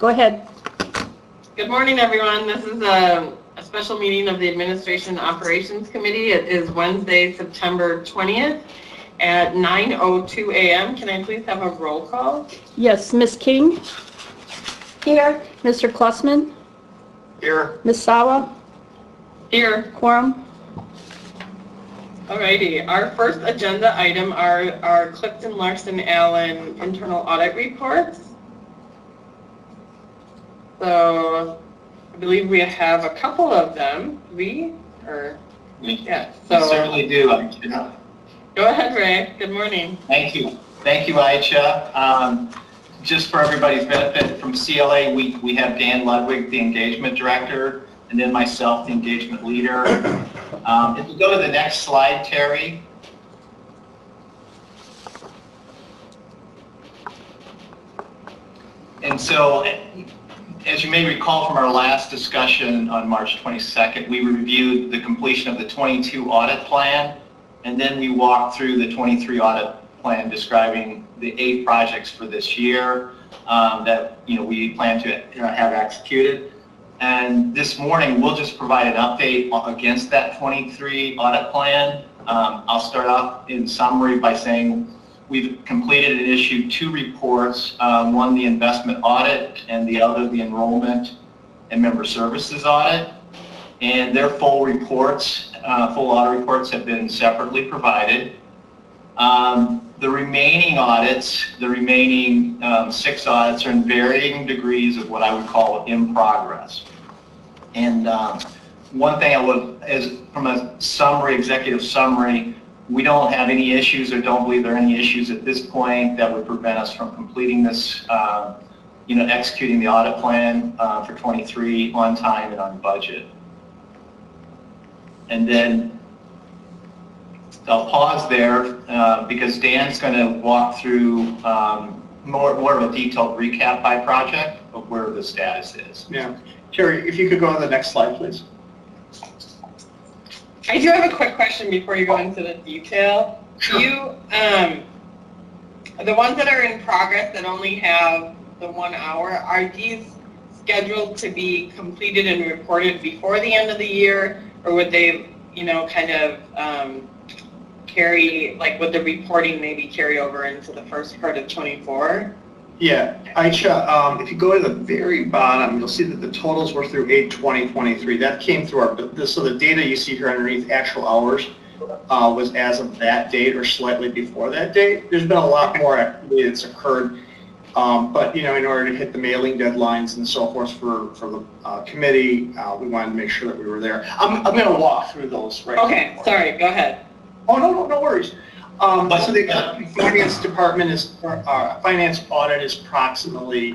Go ahead. Good morning, everyone. This is a special meeting of the Administration Operations Committee. It is Wednesday, September 20th at 9:02 a.m. Can I please have a roll call? Yes, Ms. King? Here. Mr. Klussman? Here. Ms. Sawa? Here. Quorum? Alrighty. Our first agenda item are our Clifton Larson Allen internal audit reports. So I believe we have a couple of them. Yeah. So We certainly do. Go ahead, Ray. Good morning. Thank you. Thank you, Aisha. Just for everybody's benefit, from CLA, we have Dan Ludwig, the engagement director, and then myself, the engagement leader. If you go to the next slide, Terry. And so, as you may recall from our last discussion on March 22nd, we reviewed the completion of the 22 audit plan, and then we walked through the 23 audit plan describing the 8 projects for this year that we plan to have executed. And this morning, we'll just provide an update against that 23 audit plan. I'll start off in summary by saying we've completed and issued 2 reports, one the investment audit and the other the enrollment and member services audit. And their full reports, full audit reports have been separately provided. The remaining audits, the remaining 6 audits are in varying degrees of what I would call in progress. And one thing I would, from a summary, executive summary, we don't have any issues or don't believe there are any issues at this point that would prevent us from completing this, executing the audit plan for 23 on time and on budget. And then I'll pause there because Dan's going to walk through more of a detailed recap by project of where the status is. Yeah. Terry, if you could go to the next slide, please. I do have a quick question before you go into the detail. Sure. The ones that are in progress that only have the 1 hour, are these scheduled to be completed and reported before the end of the year, or would they, carry, would the reporting maybe carry over into the first part of 24? Yeah, Aisha, if you go to the very bottom, you'll see that the totals were through 8/20/23. That came through so the data you see here underneath actual hours was as of that date or slightly before that date. There's been a lot more activity that's occurred, but in order to hit the mailing deadlines and so forth for the committee, we wanted to make sure that we were there. I'm going to walk through those right now. Okay, sorry, go ahead. Oh, no worries. So the finance department finance audit is approximately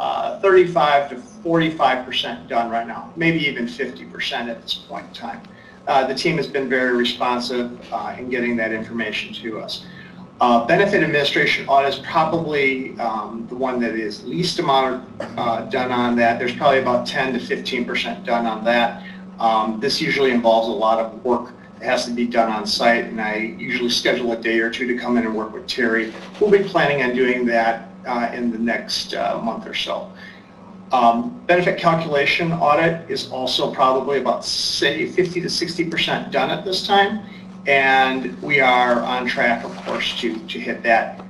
35 to 45% done right now, maybe even 50% at this point in time. The team has been very responsive in getting that information to us. Benefit administration audit is probably the one that is least amount done on that. There's probably about 10 to 15% done on that. This usually involves a lot of work. It has to be done on site, and I usually schedule a day or two to come in and work with Terry. We'll be planning on doing that in the next month or so. Benefit calculation audit is also probably about, say, 50 to 60% done at this time, and we are on track, of course, to hit that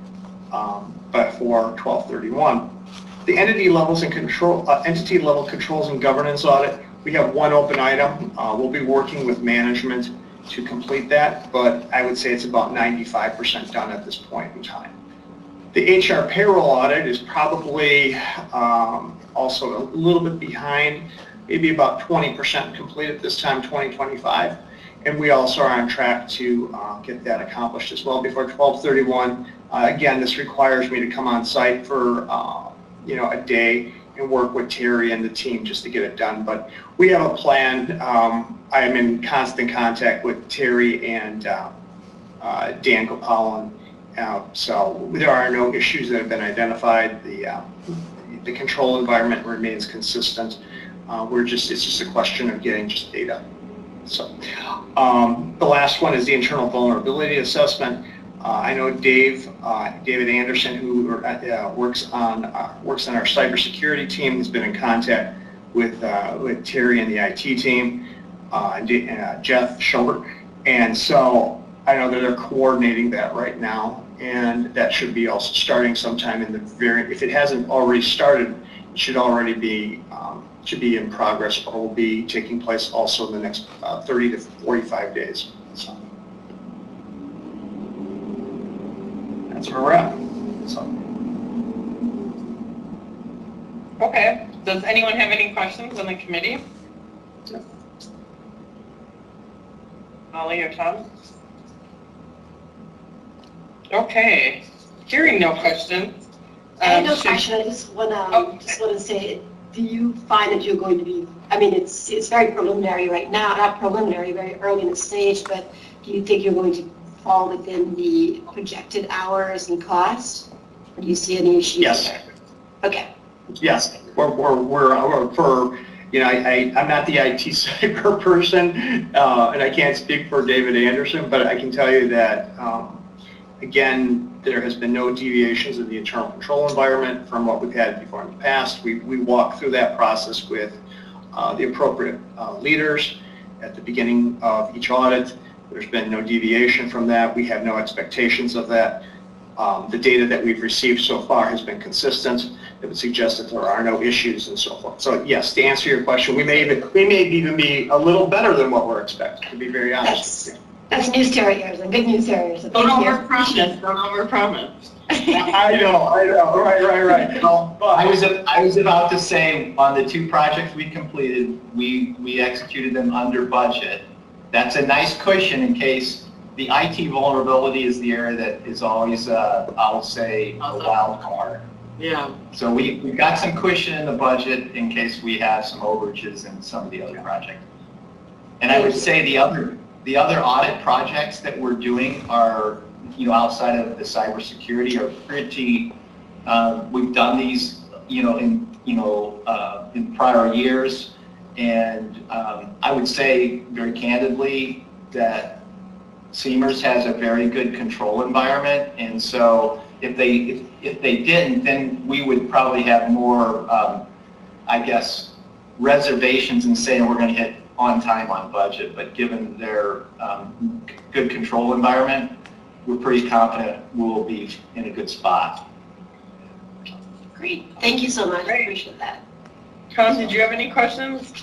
before 12/31. The entity levels and entity level controls and governance audit, we have 1 open item. We'll be working with management to complete that, but I would say it's about 95% done at this point in time. The HR payroll audit is probably also a little bit behind, maybe about 20% complete at this time, 2025, and we also are on track to get that accomplished as well before 12/31. Again, this requires me to come on site for a day and work with Terry and the team just to get it done, but we have a plan. I am in constant contact with Terry and Dan Gopalan, so there are no issues that have been identified. The control environment remains consistent. It's just a question of getting just data. So the last one is the internal vulnerability assessment. I know David Anderson, who works on our cybersecurity team, has been in contact with Terry and the IT team, Jeff Schubert, and so I know that they're coordinating that right now, and that should be also starting sometime in if it hasn't already started, it should already be in progress, or will be taking place also in the next 30 to 45 days. So that's where we're at. So. Okay. Does anyone have any questions on the committee? Molly or Tom? Okay. Hearing no questions. I have no question. I just want to say, do you find that you're going to be? I mean, it's very preliminary right now. Not preliminary, very early in the stage. But do you think you're going to fall within the projected hours and cost? Or do you see any issues? Yes. There? Okay. Yes. I'm not the IT cyber person, and I can't speak for David Anderson, but I can tell you that, again, there has been no deviations in the internal control environment from what we've had before in the past. We walk through that process with the appropriate leaders at the beginning of each audit. There's been no deviation from that. We have no expectations of that. The data that we've received so far has been consistent. It would suggest that there are no issues and so forth. So yes, to answer your question, we may even be a little better than what we're expecting, to be very honest with you. That's news terriers and good news terriers. Don't overpromise. Don't overpromise. I know. Right. No, but I was about to say, on the 2 projects we completed, we executed them under budget. That's a nice cushion in case the IT vulnerability is the area that is always, I'll say, a wild card. Yeah. So we've got some cushion in the budget in case we have some overages in some of the other projects. And I would say the other audit projects that we're doing are, outside of the cybersecurity, are pretty. We've done these, in prior years, and I would say very candidly that Seamers has a very good control environment, and so if they didn't, then we would probably have more, I guess, reservations in saying we're going to hit on time, on budget. But given their good control environment, we're pretty confident we'll be in a good spot. Great. Thank you so much. Great. I appreciate that. Tom, did you have any questions?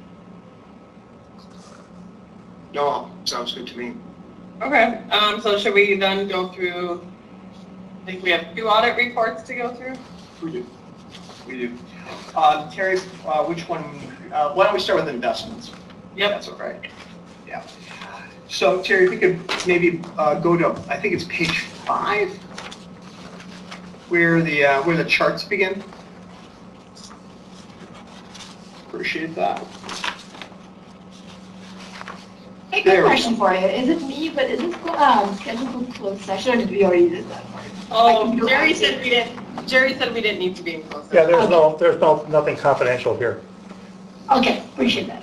no, sounds good to me. Okay. So should we then go through? I think we have 2 audit reports to go through. We do. Terry, which one? Why don't we start with investments? Yep. That's all right. Yeah. So Terry, if we could maybe go to, I think it's page 5, where the charts begin. Appreciate that. Hey, good question for you. Is it me, but is this scheduled for closed session, or did we already do that part? Oh, Jerry said we didn't need to be in closed Yeah, session. there's nothing confidential here. Okay, appreciate that.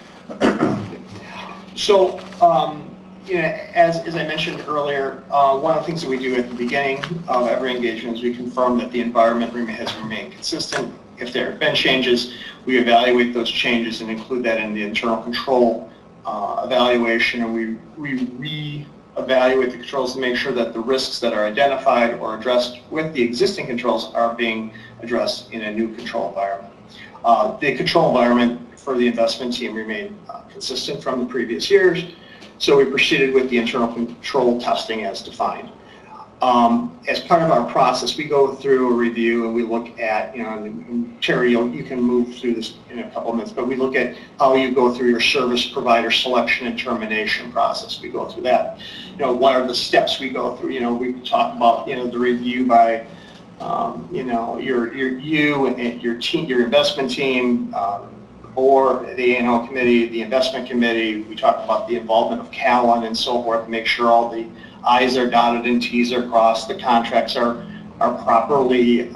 So, as I mentioned earlier, one of the things that we do at the beginning of every engagement is we confirm that the environment has remained consistent. If there have been changes, we evaluate those changes and include that in the internal control evaluation, and we re-evaluate the controls to make sure that the risks that are identified or addressed with the existing controls are being addressed in a new control environment. The control environment for the investment team remained consistent from the previous years, so we proceeded with the internal control testing as defined. As part of our process, we go through a review and we look at, and Terry, you can move through this in a couple of minutes, but we look at how you go through your service provider selection and termination process. We go through that. What are the steps we go through? We talk about, the review by, you and your team, your investment team, the board, the A&O committee, the investment committee. We talk about the involvement of Callan and so forth to make sure all the I's are dotted and T's are crossed, the contracts are properly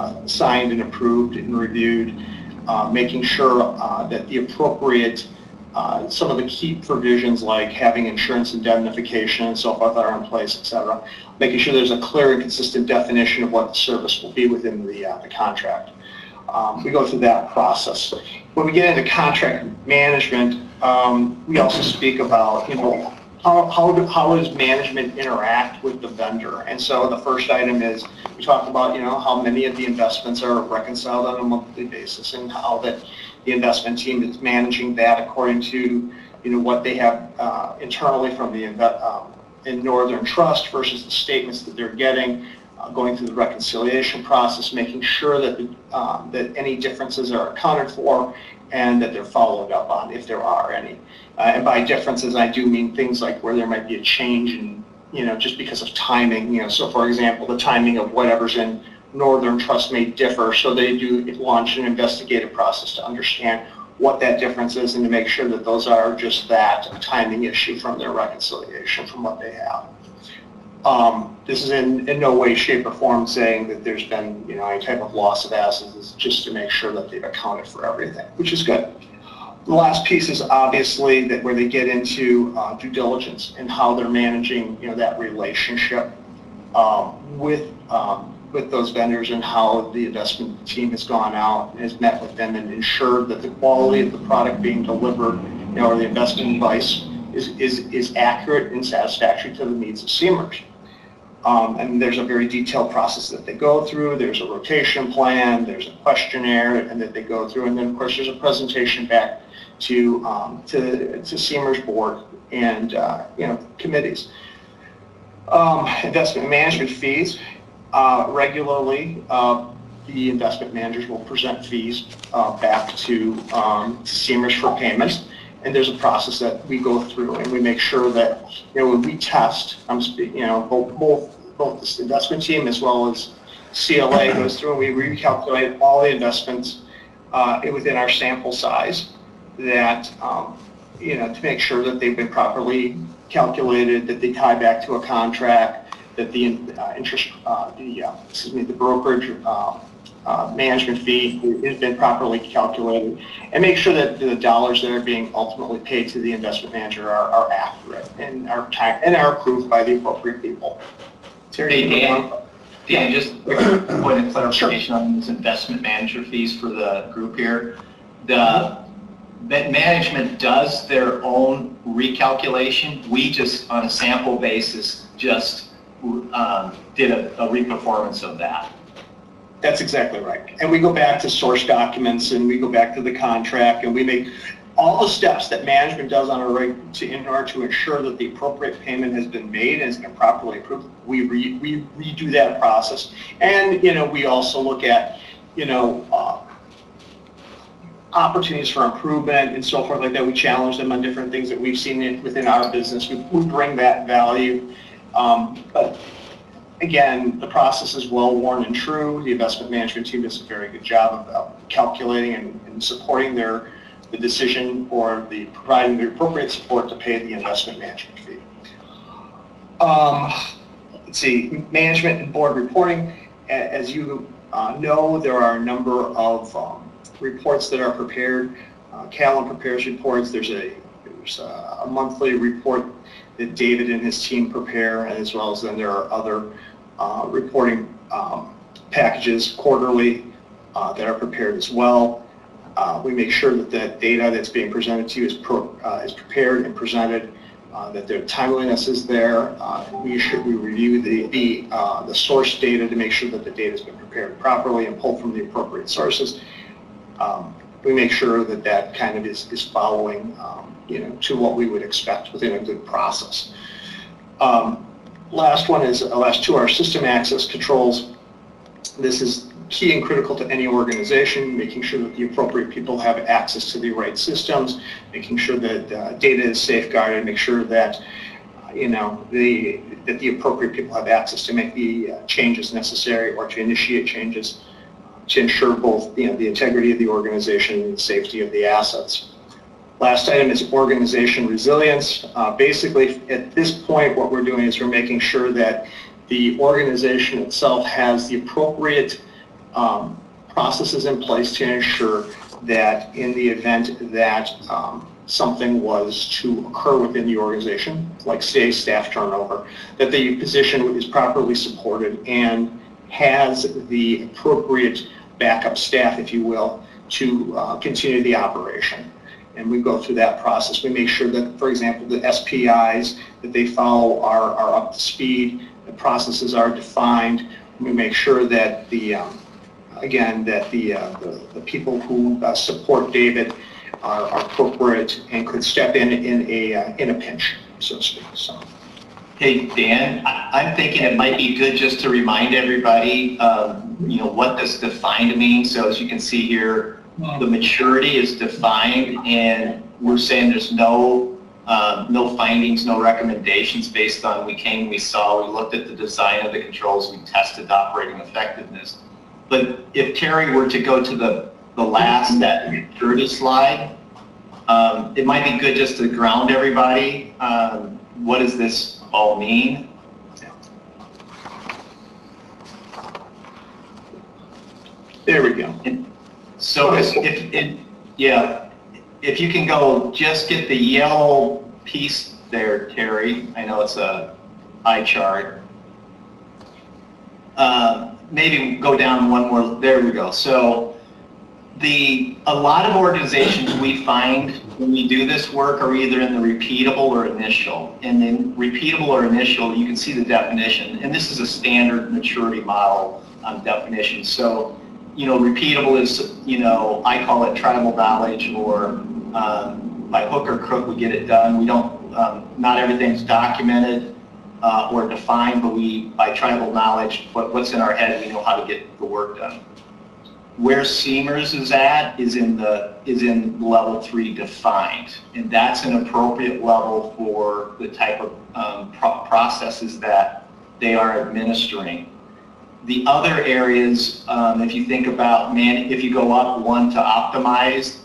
signed and approved and reviewed, making sure that the appropriate some of the key provisions like having insurance indemnification and so forth are in place, et cetera. Making sure there's a clear and consistent definition of what the service will be within the contract. We go through that process. When we get into contract management, we also speak about, how does management interact with the vendor? And so the first item is we talk about, how many of the investments are reconciled on a monthly basis and how that the investment team is managing that according to, what they have internally from the in Northern Trust versus the statements that they're getting, going through the reconciliation process, making sure that that any differences are accounted for and that they're followed up on if there are any. And by differences, I do mean things like where there might be a change in, just because of timing. So for example, the timing of whatever's in Northern Trust may differ, so they do launch an investigative process to understand what that difference is and to make sure that those are just that, a timing issue from their reconciliation from what they have. This is in no way, shape, or form saying that there's been, any type of loss of assets. It's just to make sure that they've accounted for everything, which is good. The last piece is obviously that where they get into due diligence and how they're managing, that relationship with those vendors and how the investment team has gone out and has met with them and ensured that the quality of the product being delivered, or the investment advice is accurate and satisfactory to the needs of CMERS. And there's a very detailed process that they go through. There's a rotation plan, there's a questionnaire, and that they go through, and then of course there's a presentation back to CMERS board and committees. Investment management fees. Regularly, the investment managers will present fees back to CMERS for payment. And there's a process that we go through, and we make sure that when we test, I'm speaking, both the investment team as well as CLA goes through, and we recalculate all the investments within our sample size. That to make sure that they've been properly calculated, that they tie back to a contract, that the interest, the brokerage management fee has been properly calculated, and make sure that the dollars that are being ultimately paid to the investment manager are accurate and are approved by the appropriate people. Hey, Dan, just a quick point of clarification on this investment manager fees for the group here. The management does their own recalculation. We just, on a sample basis, just did a reperformance of that. That's exactly right. And we go back to source documents, and we go back to the contract, and we make all the steps that management does on in order to ensure that the appropriate payment has been made and has been properly approved. We redo that process, and we also look at opportunities for improvement and so forth like that. We challenge them on different things that we've seen within our business. We bring that value, but again, the process is well worn and true. The investment management team does a very good job of calculating and supporting the decision or providing the appropriate support to pay the investment management fee. Let's see, management and board reporting. As you know, there are a number of reports that are prepared. Callan prepares reports. There's a monthly report that David and his team prepare, as well as then there are other reporting packages quarterly that are prepared as well. We make sure that the data that's being presented to you is prepared and presented, that the timeliness is there. We review the source data to make sure that the data has been prepared properly and pulled from the appropriate sources. We make sure that that kind of is following to what we would expect within a good process. Last two are system access controls. This is key and critical to any organization, making sure that the appropriate people have access to the right systems, making sure that data is safeguarded, make sure that that the appropriate people have access to make the changes necessary or to initiate changes to ensure both the integrity of the organization and the safety of the assets. Last item is organization resilience. Basically, at this point, what we're doing is we're making sure that the organization itself has the appropriate processes in place to ensure that in the event that something was to occur within the organization, like say staff turnover, that the position is properly supported and has the appropriate backup staff, if you will, to continue the operation. And we go through that process. We make sure that, for example, the SPIs that they follow are up to speed, the processes are defined. We make sure that the people who support David are appropriate and could step in a pinch, so to speak. So. Hey, Dan, I'm thinking it might be good just to remind everybody, what does defined mean? So as you can see here, the maturity is defined, and we're saying there's no findings, no recommendations based on we saw, we looked at the design of the controls, we tested the operating effectiveness. But if Terry were to go to the last, that maturity slide, it might be good just to ground everybody. What does this all mean? There we go. So if you can go just get the yellow piece there, Terry. I know it's a eye chart. Maybe go down one more. There we go. So a lot of organizations we find when we do this work are either in the repeatable or initial. And in repeatable or initial, you can see the definition. And this is a standard maturity model definition. So, repeatable is, I call it tribal knowledge, or by hook or crook we get it done. We don't, not everything's documented or defined, but by tribal knowledge, what's in our head, we know how to get the work done. Where Seamers is at is in level 3 defined, and that's an appropriate level for the type of processes that they are administering. The other areas, if you think about if you go up one to optimized,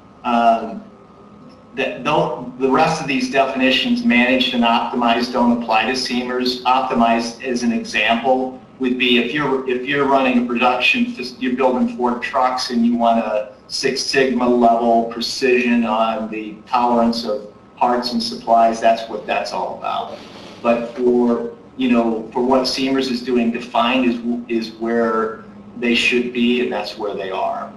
the rest of these definitions, managed and optimized, don't apply to Seamers. Optimized, as an example, would be if you're running a production, you're building Ford trucks and you want a Six Sigma level precision on the tolerance of parts and supplies, that's what that's all about. But for what Seamers is doing, defined is where they should be, and that's where they are.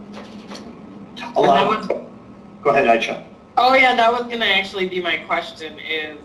Go ahead, Aisha. Oh yeah, that was gonna actually be my question is,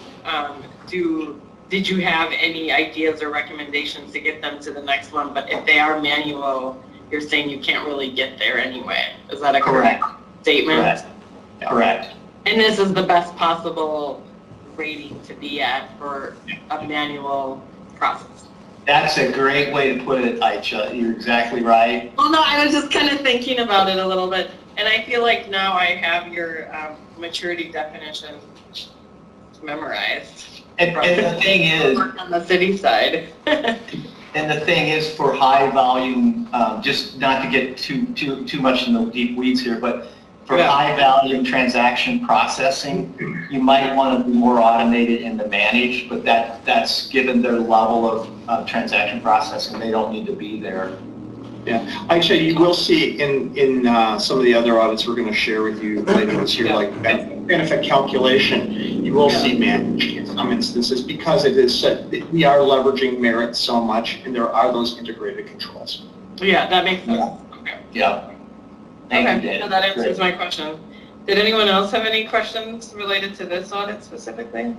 did you have any ideas or recommendations to get them to the next one? But if they are manual, you're saying you can't really get there anyway. Is that a correct statement? Correct. Correct. And this is the best possible rating to be at for a manual process. That's a great way to put it, Aisha. You're exactly right. Well, no, I was just kind of thinking about it a little bit. And I feel like now I have your maturity definition memorized. And the thing is, on the city side. and the thing is, for high volume, just not to get too much in the deep weeds here, but for high volume transaction processing, you might want to be more automated in the managed, but that's given their level of transaction processing, they don't need to be there. Yeah, actually, you will see in some of the other audits we're going to share with you later this year, like benefit calculation, you will see managed in some instances because it is we are leveraging merit so much, and there are those integrated controls. Yeah, that makes sense. Okay. Yeah. Thank you, Dan. So that answers my question. Did anyone else have any questions related to this audit specifically?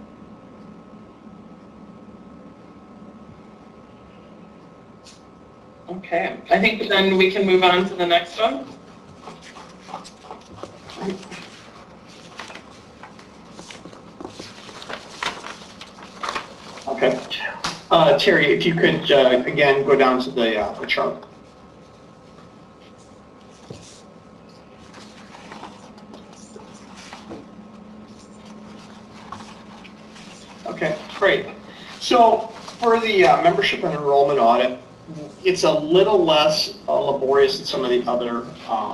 Okay, I think then we can move on to the next one. Okay. Terry, if you could, again, go down to the chart. Okay, great. So for the membership and enrollment audit, it's a little less laborious than some of the other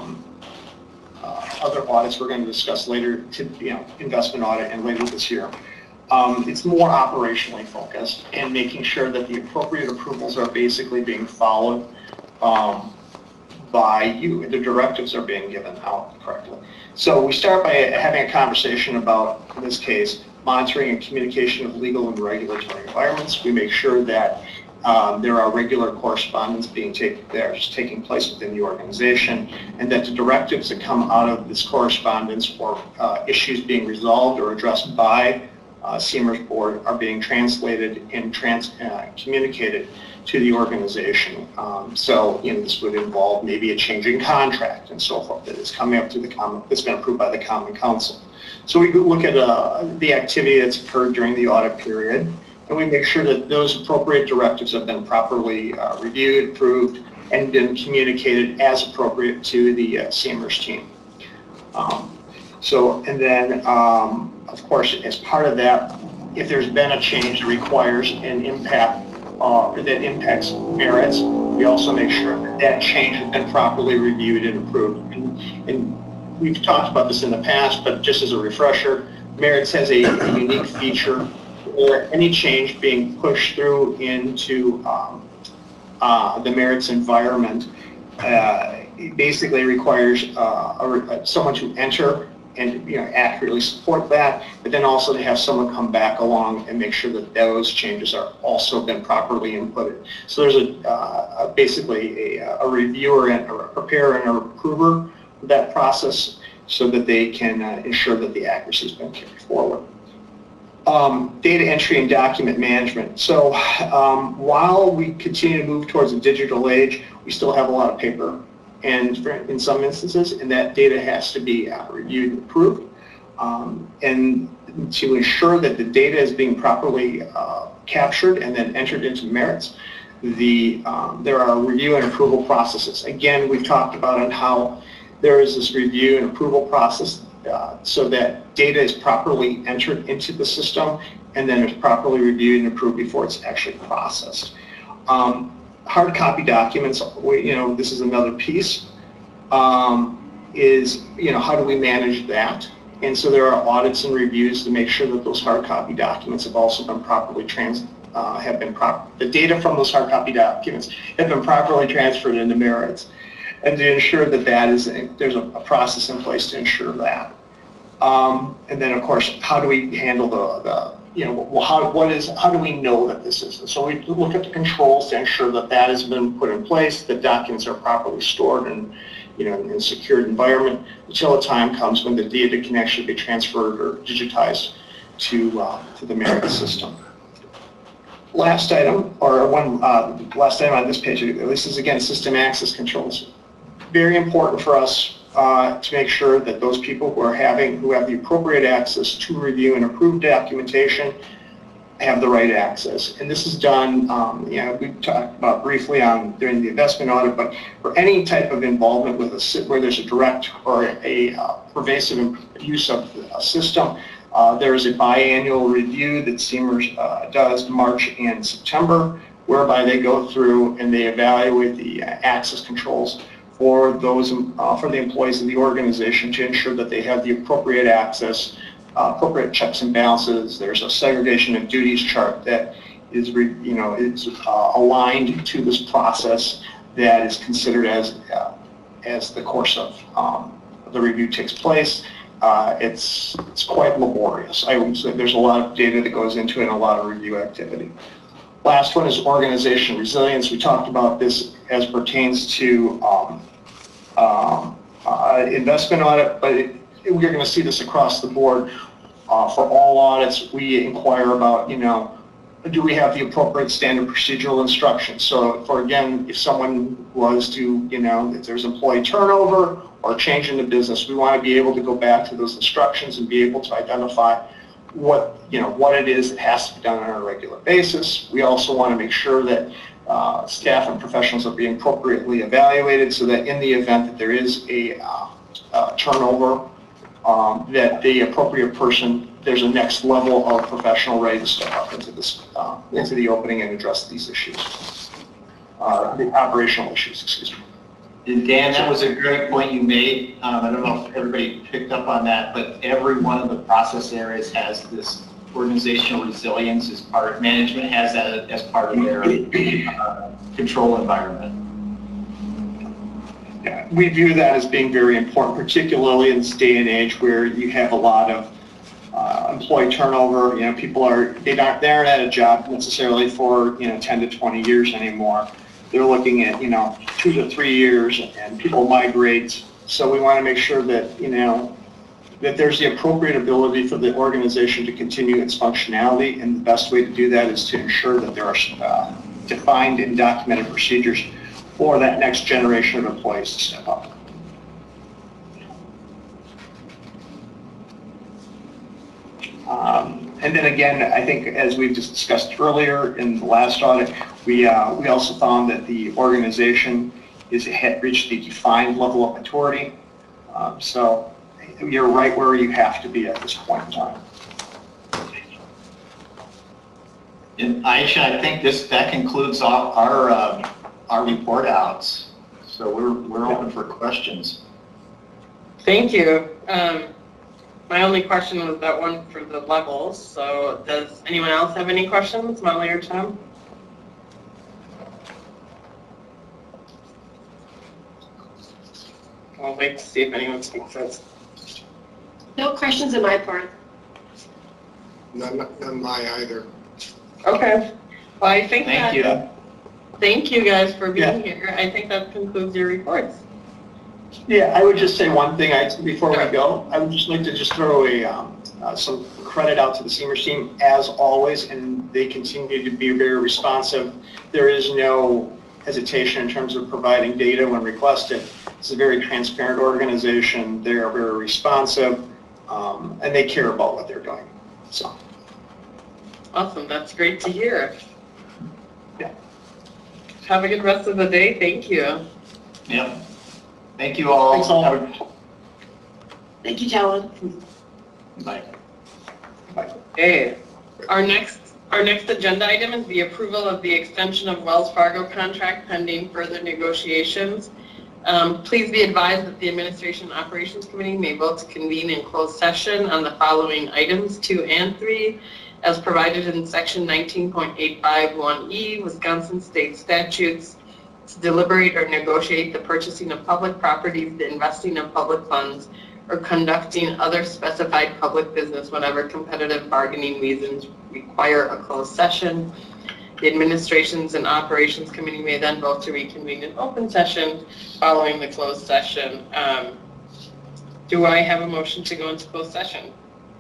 other audits we're going to discuss later, investment audit and later this year. It's more operationally focused and making sure that the appropriate approvals are basically being followed. by you. The directives are being given out correctly. So we start by having a conversation about, in this case, monitoring and communication of legal and regulatory environments. We make sure that there are regular correspondence taking place within the organization, and that the directives that come out of this correspondence or issues being resolved or addressed by CMERS board are being translated and communicated to the organization. So, this would involve maybe a change in contract and so forth that is coming up to that's been approved by the Common Council. So we look at the activity that's occurred during the audit period, and we make sure that those appropriate directives have been properly reviewed, approved, and been communicated as appropriate to the CMERS team. And then, of course, as part of that, if there's been a change that requires an impact that impacts merits, we also make sure that that change has been properly reviewed and approved. And we've talked about this in the past, but just as a refresher, merits has a unique feature where any change being pushed through into the merits environment basically requires someone to enter and accurately support that, but then also to have someone come back along and make sure that those changes are also been properly inputted. So there's basically a reviewer and a preparer and a approver of that process so that they can ensure that the accuracy has been carried forward. Data entry and document management. So while we continue to move towards a digital age, we still have a lot of paper, and in some instances, and that data has to be reviewed and approved. And to ensure that the data is being properly captured and then entered into merits, there are review and approval processes. Again, we've talked about on how there is this review and approval process so that data is properly entered into the system and then is properly reviewed and approved before it's actually processed. Hard copy documents, this is another piece, is, how do we manage that? And so there are audits and reviews to make sure that those hard copy documents have also been properly the data from those hard copy documents have been properly transferred into merits, and to ensure that there's a process in place to ensure that. And then, of course, how do we handle how do we know that this is? And so we look at the controls to ensure that that has been put in place, that documents are properly stored in a secured environment until a time comes when the data can actually be transferred or digitized to the merit system. Last item, last item on this page, this is again system access controls. Very important for us to make sure that those people who have the appropriate access to review and approve documentation have the right access. And this is done, we talked about briefly during the investment audit, but for any type of involvement with where there's a direct or a pervasive use of a system, there is a biannual review that CMERS does March and September, whereby they go through and they evaluate the access controls for the employees of the organization to ensure that they have the appropriate access, appropriate checks and balances. There's a segregation of duties chart that is, aligned to this process that is considered as the course of the review takes place. It's quite laborious. I would say there's a lot of data that goes into it and a lot of review activity. Last one is organization resilience. We talked about this as pertains to investment audit, but we're going to see this across the board. For all audits, we inquire about, do we have the appropriate standard procedural instructions? So again, if someone was to, if there's employee turnover or change in the business, we want to be able to go back to those instructions and be able to identify what it is that has to be done on a regular basis. We also want to make sure that staff and professionals are being appropriately evaluated so that in the event that there is a turnover, that the appropriate person, there's a next level of professional ready to step up into the opening and address these issues, the operational issues, excuse me. And Dan, that was a great point you made. I don't know if everybody picked up on that, but every one of the process areas has this organizational resilience as part of management, has that as part of their control environment. Yeah, we view that as being very important, particularly in this day and age where you have a lot of employee turnover. You know, people they aren't at a job necessarily for 10 to 20 years anymore. They're looking at 2 to 3 years, and people migrate. So we want to make sure that that there's the appropriate ability for the organization to continue its functionality, and the best way to do that is to ensure that there are defined and documented procedures for that next generation of employees to step up. And then again, I think as we've just discussed earlier in the last audit, we also found that the organization had reached the defined level of maturity. So you're right where you have to be at this point in time. And Aisha, I think that concludes our report outs. So we're open for questions. Thank you. My only question was that one for the levels. So does anyone else have any questions, Molly or Tom? I'll wait to see if anyone speaks first. No questions on my part. None my either. Okay. Well, I think Thank you. Thank you guys for being Yeah. here. I think that concludes your reports. Yeah, I would just say one thing before we go. I would just like to throw some credit out to the Seniors team as always, and they continue to be very responsive. There is no hesitation in terms of providing data when requested. It's a very transparent organization. They are very responsive, and they care about what they're doing. So. Awesome. That's great to hear. Yeah. Have a good rest of the day. Thank you. Yep. Thank you all. Thanks all. Thank you, Talon. Bye. Bye. Okay. Our next agenda item is the approval of the extension of Wells Fargo contract pending further negotiations. Please be advised that the Administration and Operations Committee may vote to convene in closed session on the following items 2 and 3 as provided in section 19.851E Wisconsin State Statutes to deliberate or negotiate the purchasing of public properties, the investing of public funds, or conducting other specified public business whenever competitive bargaining reasons require a closed session. The Administrations and Operations Committee may then vote to reconvene in open session following the closed session. Do I have a motion to go into closed session?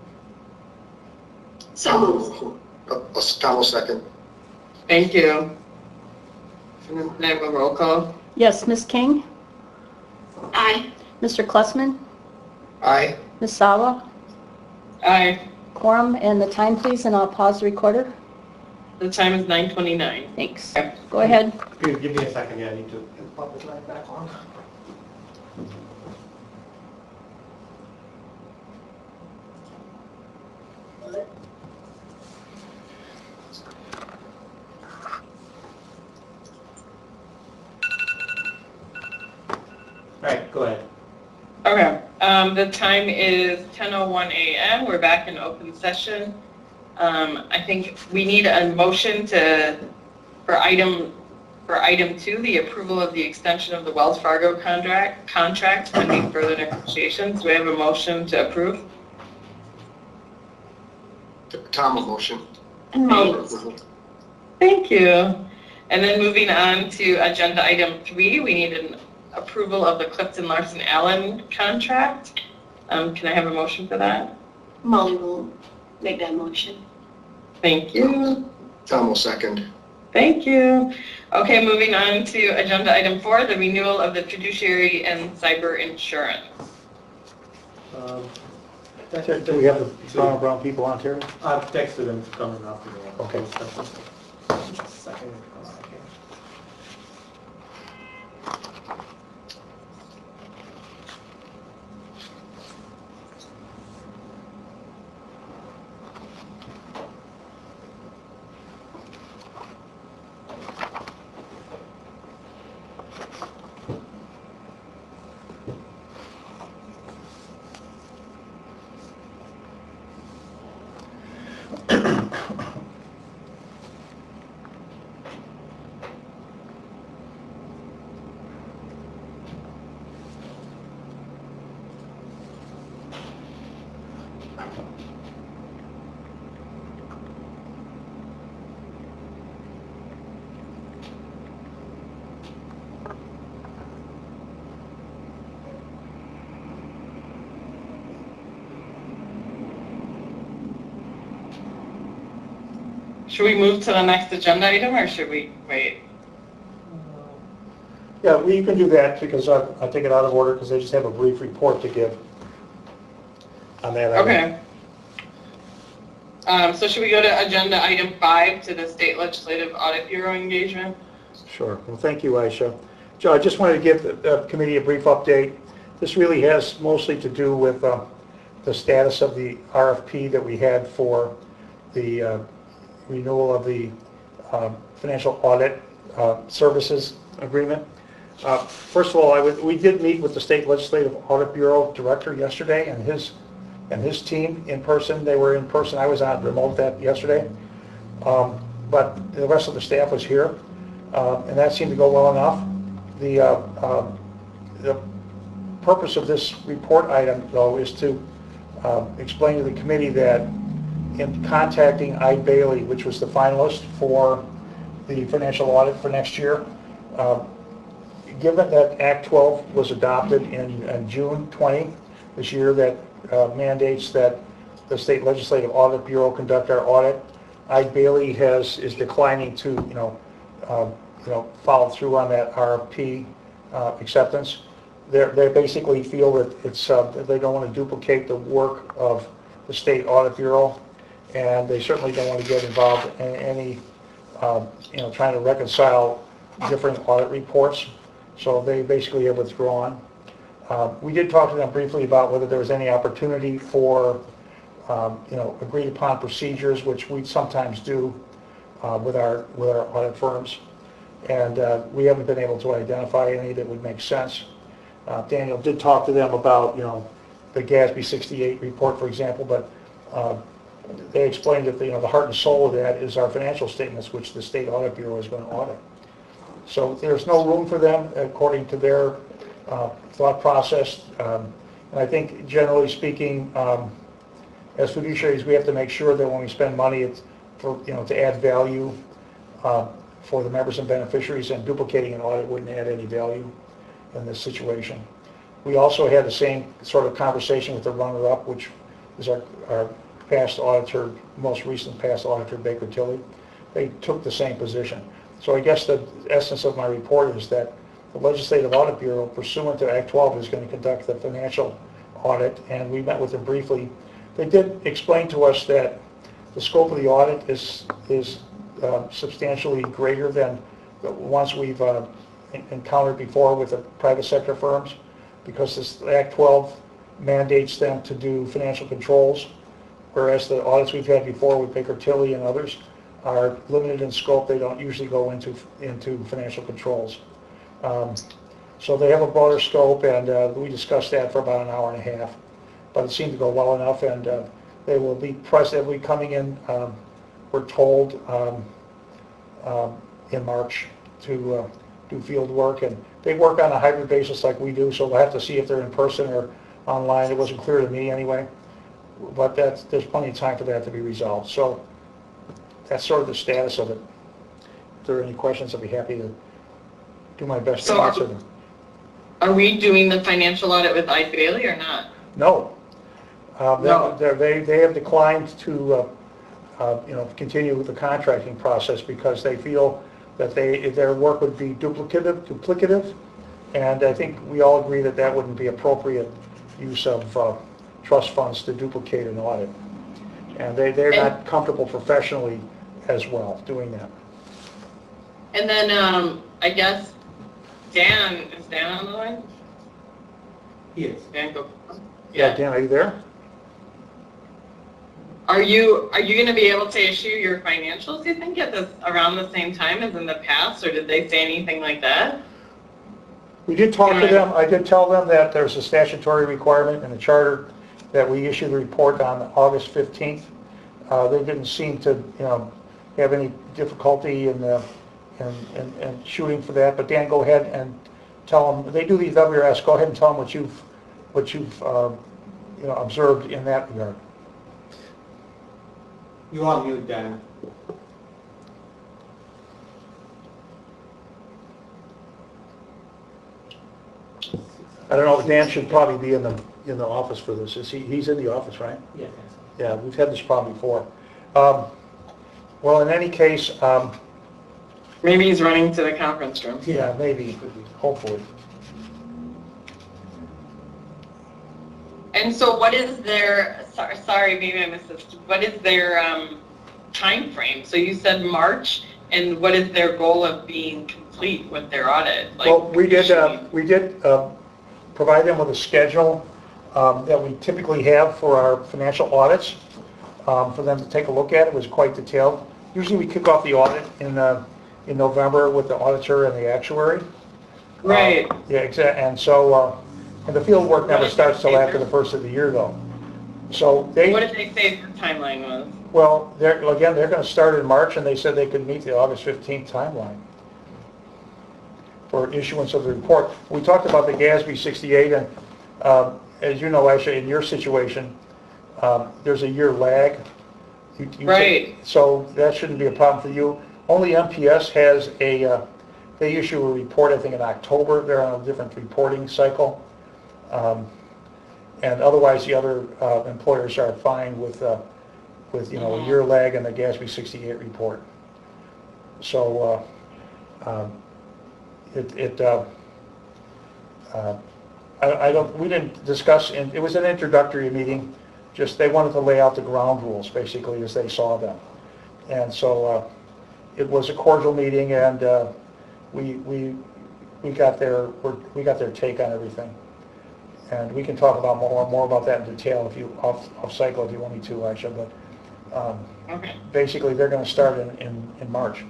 So moved. Tom will second. Thank you. And then can I have a roll call? Yes, Ms. King, Aye. Mr. Klessman, Aye. Ms. Sala, Aye. quorum, and the time, please, and I'll pause the recorder. The time is 9:29. Thanks. Go ahead. Give me a second, yeah, I need to pop this light back on. All right, go ahead. Okay, the time is 10:01 a.m. We're back in open session. I think we need a motion for item 2, the approval of the extension of the Wells Fargo contract pending further negotiations. Do we have a motion to approve? Tom will motion. And Molly. Thank you. And then moving on to agenda item 3, we need an approval of the Clifton Larson Allen contract. Can I have a motion for that? Molly will make that motion. Thank you. Tom will second. Thank you. Okay, moving on to agenda item 4, the renewal of the fiduciary and cyber insurance. Do we have the brown people on here? I've texted them coming up. Okay. Second. Should we move to the next agenda item, or should we wait? Yeah, well, you can do that because I take it out of order because they just have a brief report to give on that item. Okay. So should we go to agenda item 5, to the State Legislative Audit Bureau engagement? Sure. Well, thank you, Aisha. Joe, I just wanted to give the committee a brief update. This really has mostly to do with the status of the RFP that we had for the renewal of the financial audit services agreement. First of all, we did meet with the State Legislative Audit Bureau Director yesterday and his team in person. They were in person. I was on remote that yesterday. But the rest of the staff was here, and that seemed to go well enough. The purpose of this report item, though, is to explain to the committee that in contacting Eide Bailly, which was the finalist for the financial audit for next year, given that Act 12 was adopted in June 20 this year, that mandates that the State Legislative Audit Bureau conduct our audit, Eide Bailly is declining to follow through on that RFP acceptance. They basically feel that it's they don't want to duplicate the work of the State Audit Bureau, and they certainly don't want to get involved in any trying to reconcile different audit reports. So they basically have withdrawn. We did talk to them briefly about whether there was any opportunity for agreed upon procedures, which we sometimes do with our audit firms, and we haven't been able to identify any that would make sense. Daniel did talk to them about the GASB 68 report, for example, but they explained that the heart and soul of that is our financial statements, which the State Audit Bureau is going to audit. So there's no room for them according to their thought process. And I think generally speaking, as fiduciaries, we have to make sure that when we spend money, it's for to add value for the members and beneficiaries, and duplicating an audit wouldn't add any value in this situation. We also had the same sort of conversation with the runner-up, which is our past auditor, most recent past auditor, Baker Tilly. They took the same position. So I guess the essence of my report is that the Legislative Audit Bureau, pursuant to Act 12, is going to conduct the financial audit, and we met with them briefly. They did explain to us that the scope of the audit is substantially greater than the ones we've encountered before with the private sector firms, because this Act 12 mandates them to do financial controls, whereas the audits we've had before with Baker Tilly and others are limited in scope. They don't usually go into financial controls. So they have a broader scope, and we discussed that for about an hour and a half, but it seemed to go well enough, and they will be presently coming in, we're told, in March to do field work, and they work on a hybrid basis like we do, so we'll have to see if they're in person or online. It wasn't clear to me anyway, but there's plenty of time for that to be resolved. So that's sort of the status of it. If there are any questions, I'll be happy to do my best to answer them. Are we doing the financial audit with Eide Bailly or not? No. No. They have declined to continue with the contracting process because they feel that their work would be duplicative, and I think we all agree that that wouldn't be appropriate use of trust funds to duplicate an audit. And they're not comfortable professionally as well doing that. And then I guess is Dan on the line? Yes. Dan, go. Yeah, Dan, are you there? Are you going to be able to issue your financials, you think, at around the same time as in the past, or did they say anything like that? We did talk to them. I did tell them that there's a statutory requirement in the charter that we issue the report on August 15th. They didn't seem to, have any difficulty in shooting for that. But Dan, go ahead and tell them. They do the WRS. Go ahead and tell them what you've observed in that regard. You are mute, Dan. I don't know. Dan should probably be in the office for this. He's in the office, right? Yes. Yeah, we've had this problem before. Well, in any case, Maybe he's running to the conference room. yeah, maybe, hopefully. And so what is their, sorry, maybe I missed this, what is their time frame? So you said March, and what is their goal of being complete with their audit? Like, Well, we did usually- provide them with a schedule that we typically have for our financial audits, for them to take a look at. It was quite detailed. Usually we kick off the audit in November with the auditor and the actuary. Right. Yeah, exactly. And so, and the field work never What did starts they till say after there? the first of the year, though. So they, What did they say the timeline was? well, they're going to start in March, and they said they could meet the August 15th timeline for issuance of the report. We talked about the GASB 68, and as you know, actually, in your situation, there's a year lag. Right. So that shouldn't be a problem for you. Only MPS has they issue a report, I think, in October. They're on a different reporting cycle. And otherwise, the other employers are fine with a year lag in the GASB 68 report. So we didn't discuss, and it was an introductory meeting. Just they wanted to lay out the ground rules basically as they saw them, and so it was a cordial meeting, and we got their take on everything. And we can talk about more about that in detail if you off cycle if you want me to, Aisha. But Okay. basically, they're going to start in March.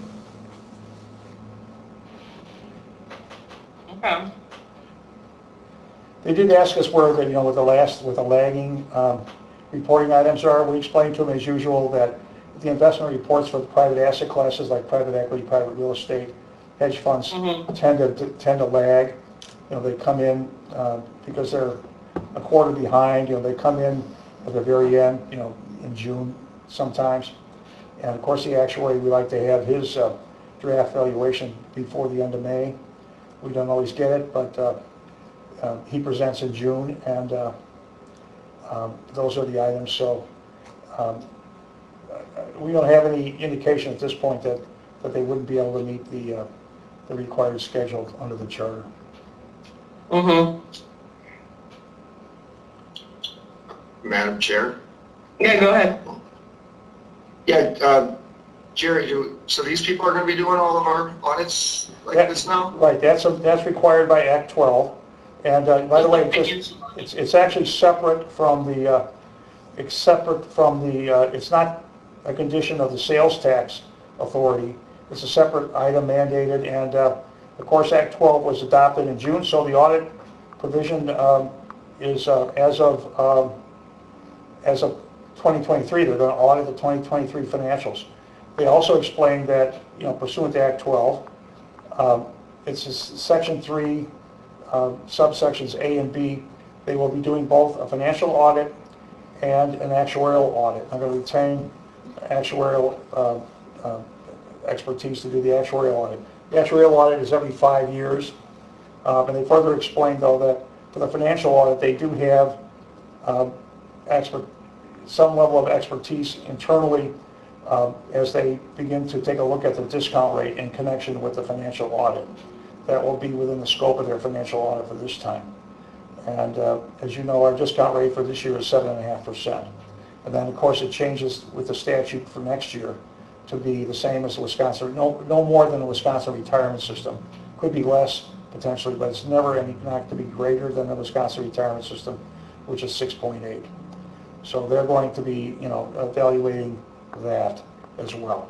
Okay. They did ask us where what the lagging reporting items are. We explained to them as usual that the investment reports for the private asset classes like private equity, private real estate, hedge funds tend to lag. They come in because they're a quarter behind. They come in at the very end, in June sometimes. And of course, the actuary, we like to have his draft valuation before the end of May. We don't always get it, but he presents in June, and those are the items. So we don't have any indication at this point that they wouldn't be able to meet the required schedule under the charter. Mm-hmm. Madam Chair? Yeah, go ahead. Yeah, Jerry, so these people are going to be doing all of our audits like this now? Right, that's required by Act 12. And by the way, it's actually separate from the, it's not a condition of the sales tax authority. It's a separate item mandated, and of course, Act 12 was adopted in June, so the audit provision is as of 2023. They're going to audit the 2023 financials. They also explained that, pursuant to Act 12, it's Section 3, subsections A and B. They will be doing both a financial audit and an actuarial audit. I'm going to retain actuarial expertise to do the actuarial audit. The actuarial audit is every 5 years. And they further explained, though, that for the financial audit, they do have some level of expertise internally as they begin to take a look at the discount rate in connection with the financial audit. That will be within the scope of their financial audit for this time. And as you know, our discount rate for this year is 7.5%. And then, of course, it changes with the statute for next year to be the same as the Wisconsin, no more than the Wisconsin retirement system. Could be less, potentially, but it's never not to be greater than the Wisconsin retirement system, which is 6.8. So they're going to be, evaluating that as well.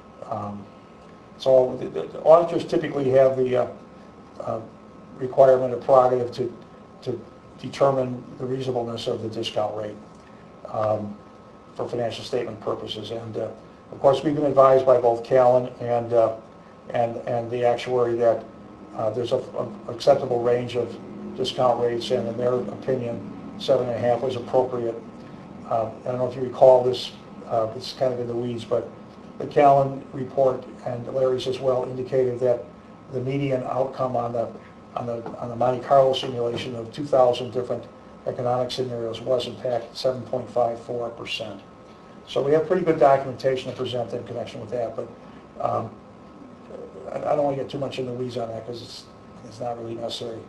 So the auditors typically have the requirement or prerogative to determine the reasonableness of the discount rate for financial statement purposes. And of course, we've been advised by both Callan and the actuary that there's an acceptable range of discount rates, and in their opinion, 7.5 was appropriate. I don't know if you recall this, it's kind of in the weeds, but the Callan report and Larry's as well indicated that the median outcome on the Monte Carlo simulation of 2,000 different economic scenarios was in fact 7.54%. So we have pretty good documentation to present in connection with that, but I don't want to get too much in the weeds on that because it's not really necessary.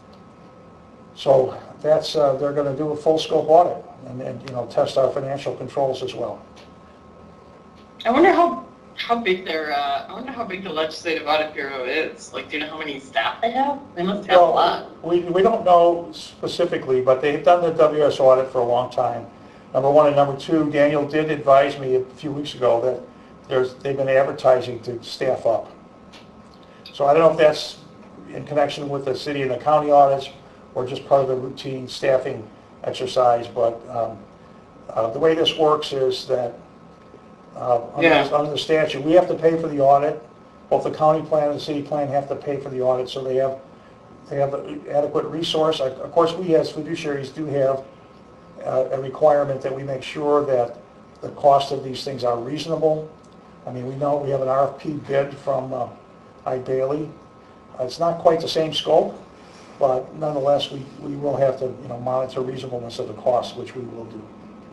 So that's, they're going to do a full scope audit and, you know, test our financial controls as well. I wonder how big I wonder how big the Legislative Audit Bureau is. Like, do you know how many staff they have? They must have a lot. We don't know specifically, but they've done the WS audit for a long time. Number one, and number two, Daniel did advise me a few weeks ago that they've been advertising to staff up. So I don't know if that's in connection with the city and the county audits or just part of the routine staffing exercise, but the way this works is that under the statute, we have to pay for the audit. Both the county plan and the city plan have to pay for the audit, so they have adequate resource. Of course, we as fiduciaries do have a requirement that we make sure that the cost of these things are reasonable. I mean, we know we have an RFP bid from iDaily. It's not quite the same scope, but nonetheless, we will have to, you know, monitor reasonableness of the cost, which we will do.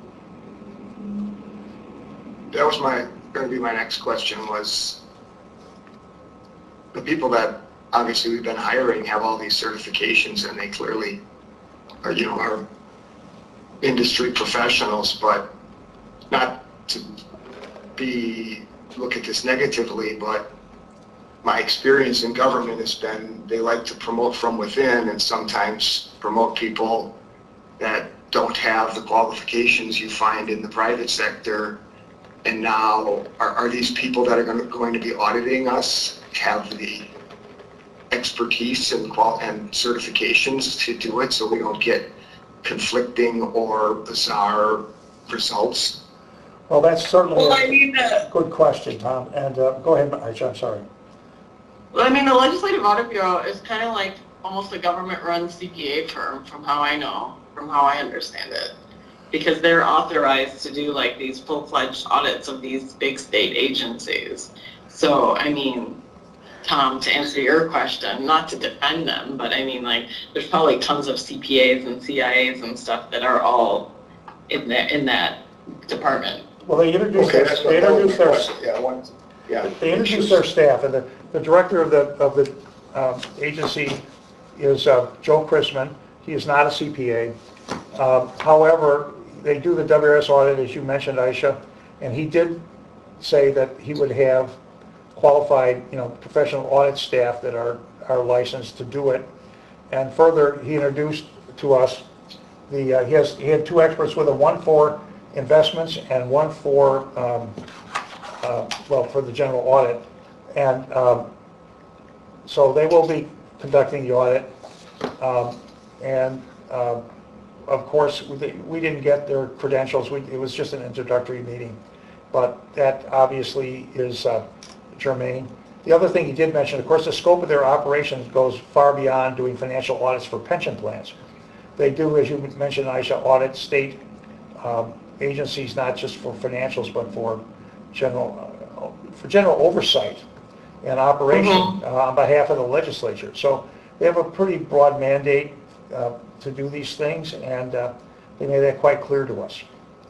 That was going to be my next question, was the people that obviously we've been hiring have all these certifications and they clearly are, you know, are industry professionals, but not to look at this negatively, but my experience in government has been they like to promote from within and sometimes promote people that don't have the qualifications you find in the private sector. And now, are these people that are going to be auditing us have the expertise and certifications to do it so we don't get conflicting or bizarre results? Well, that's certainly Well, a good question, Tom. And go ahead, Aisha, I'm sorry. Well, I mean, the Legislative Audit Bureau is kind of like almost a government-run CPA firm, from how I know, from how I understand it. Because they're authorized to do like these full-fledged audits of these big state agencies. So, I mean, Tom, to answer your question, not to defend them, but I mean, like, there's probably tons of CPAs and CIAs and stuff that are all in that department. Well, they introduced Okay, they introduced their staff, and the director of the agency is Joe Chrisman. He is not a CPA. However, they do the WRS audit, as you mentioned, Aisha, and he did say that he would have qualified, you know, professional audit staff that are licensed to do it. And further, he introduced to us he had two experts with him, one for investments and one for for the general audit. And so they will be conducting the audit. Of course, we didn't get their credentials. It was just an introductory meeting, but that obviously is germane. The other thing he did mention, of course, the scope of their operations goes far beyond doing financial audits for pension plans. They do, as you mentioned, Aisha, audit state agencies, not just for financials, but for general oversight and operation on behalf of the legislature. So they have a pretty broad mandate to do these things, and they made that quite clear to us.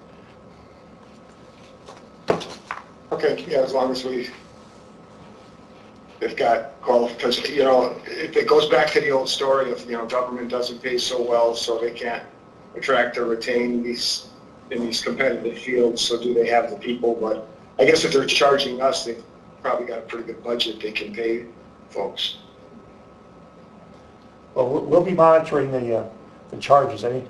Okay, yeah, as long as they've got qualifications, because, you know, it goes back to the old story of, you know, government doesn't pay so well, so they can't attract or retain these in these competitive fields, so do they have the people? But I guess if they're charging us, they've probably got a pretty good budget they can pay folks. Well, we'll be monitoring the charges. I mean,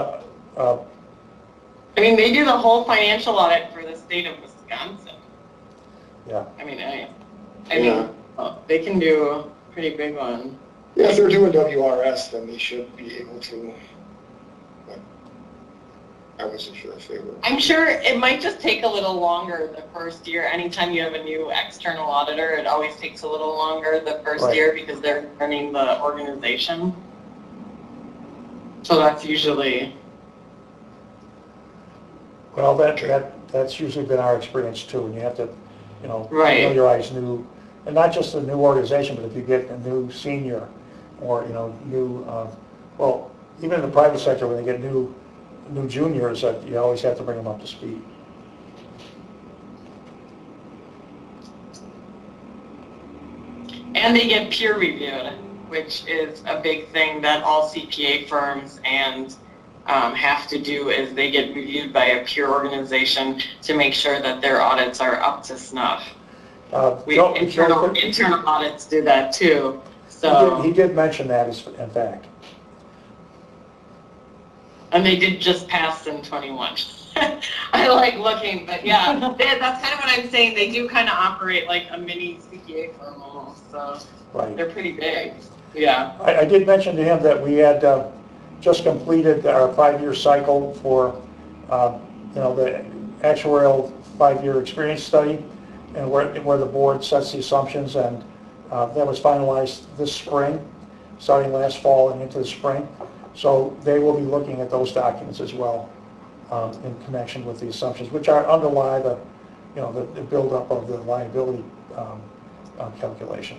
they do the whole financial audit for the state of Wisconsin. Yeah. I mean, they can do a pretty big one. Yeah, if they're doing WRS, then they should be able to. But I wasn't sure if they were. I'm sure it might just take a little longer the first year. Anytime you have a new external auditor, it always takes a little longer the first year because they're learning the organization. So that's usually. Well, that's usually been our experience too, and you have to, you know, Right. familiarize new, and not just a new organization, but if you get a new senior or, you know, new, well, even in the private sector, when they get new juniors, you always have to bring them up to speed. And they get peer reviewed, which is a big thing that all CPA firms and have to do, is they get reviewed by a peer organization to make sure that their audits are up to snuff. Internal audits do that too. So He did mention that, in fact. and they did just pass in 21. I like looking, but yeah, that's kind of what I'm saying. They do kind of operate like a mini CPA firm almost, so Right. they're pretty big. Yeah. I did mention to him that we had just completed our 5-year cycle for, the actuarial 5-year experience study, and where the board sets the assumptions, and that was finalized this spring, starting last fall and into the spring. So they will be looking at those documents as well in connection with the assumptions, which underlie the buildup of the liability calculation.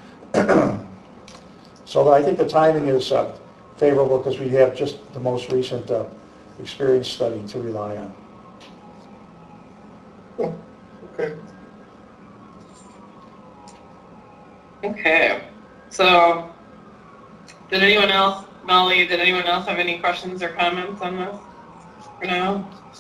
So I think the timing is favorable because we have just the most recent experience study to rely on. Okay. Okay. So, did anyone else, Molly, did anyone else have any questions or comments on this for now?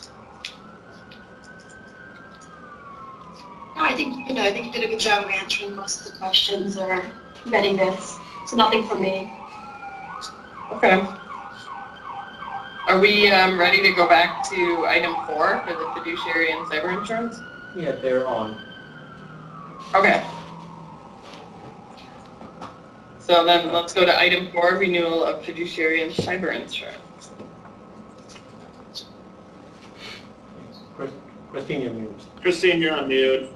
No, I think you did a good job of answering most of the questions or vetting this. So nothing from me. Okay. Are we ready to go back to item 4 for the fiduciary and cyber insurance? Yeah, they're on. Okay. So then let's go to item 4, renewal of fiduciary and cyber insurance. Christine, you're muted. Christine, you're on mute.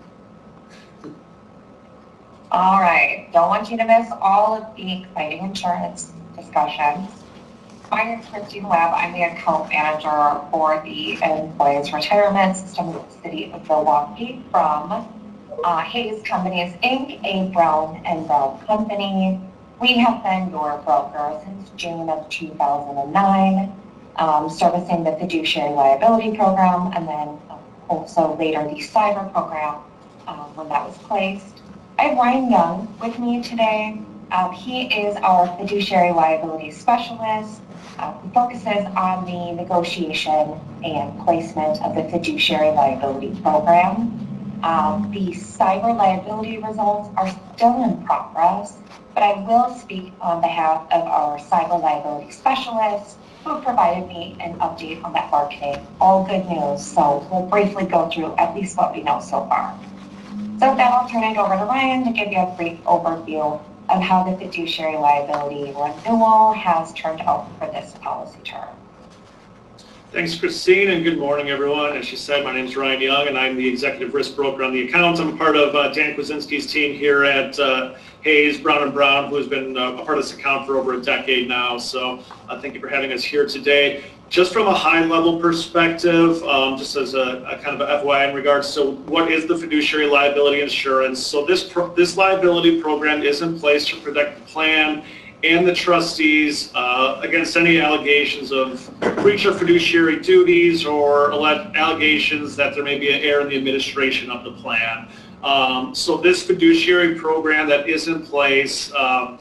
All right, don't want you to miss all of the exciting insurance discussions. My name is Christine Webb. I'm the account manager for the Employees Retirement System of the City of Milwaukee from Hayes Companies, Inc., a Brown & Brown company. We have been your broker since June of 2009, servicing the fiduciary liability program, and then also later the cyber program when that was placed. I have Ryan Young with me today. He is our fiduciary liability specialist. He focuses on the negotiation and placement of the fiduciary liability program. The cyber liability results are still in progress, but I will speak on behalf of our cyber liability specialist who provided me an update on that marketing. All good news, so we'll briefly go through at least what we know so far. So with that, I'll turn it over to Ryan to give you a brief overview of how the fiduciary liability renewal has turned out for this policy term. Thanks, Christine, and good morning, everyone. As she said, my name is Ryan Young, and I'm the executive risk broker on the account. I'm part of Dan Kwasinski's team here at Hayes Brown & Brown, who has been a part of this account for over a decade now. So thank you for having us here today. Just from a high-level perspective, just as a kind of a FYI in regards to what is the fiduciary liability insurance. So this liability program is in place to protect the plan and the trustees against any allegations of breach of fiduciary duties or allegations that there may be an error in the administration of the plan. So this fiduciary program that is in place